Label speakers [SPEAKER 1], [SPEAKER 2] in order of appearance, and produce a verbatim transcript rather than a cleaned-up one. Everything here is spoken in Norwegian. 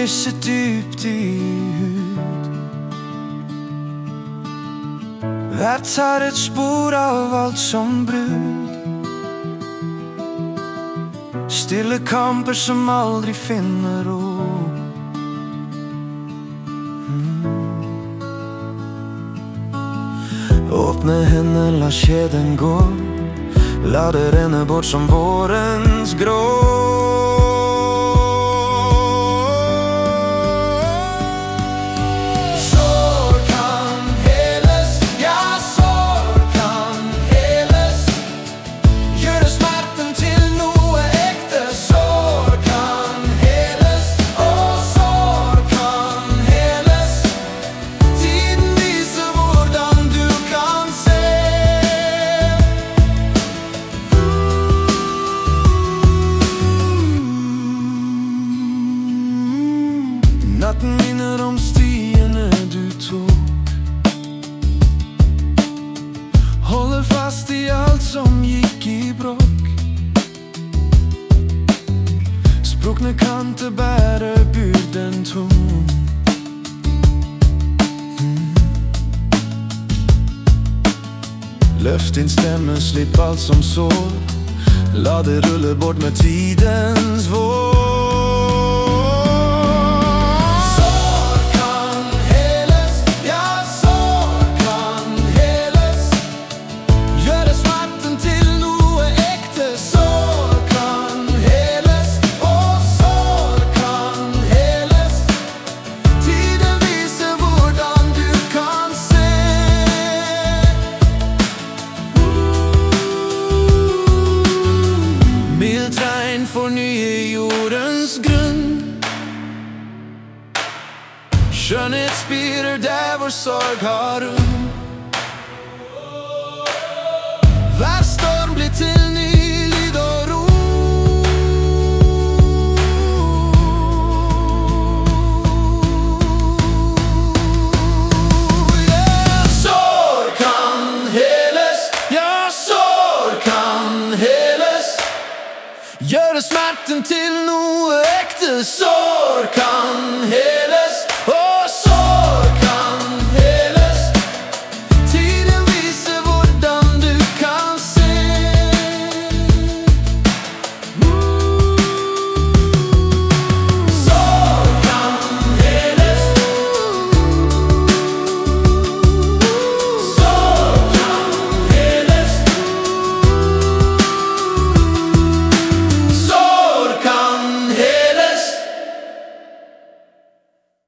[SPEAKER 1] krysset dypt i hud. Hvert har et spor av alt som brud. Stille kamper som aldri finner ro. Åpne henne, la kjeden gå. La det renne bort som vårens grå. Sår kan heles, ja, sår kan heles. Gjøre smerten til noe ekte. Sår kan heles, og sår kan heles. Tiden viser hvordan du kan se. Natten minner om stiene du tok. Holder fast i alt som gikk i bråk. Sprukne kanter bærer byrden tung. mm. Løft din stemme, slipp alt som sår. La det rulle bort med tidens vår. Fornye jordens grunn. Skjønnhet spirer der hvor sorg har rom. Hver storm blir til ny lyd og ro. Yeah! Sår kan heles, ja, sår kan heles. Gjøre smerten til noe ekte. Sår kan heles.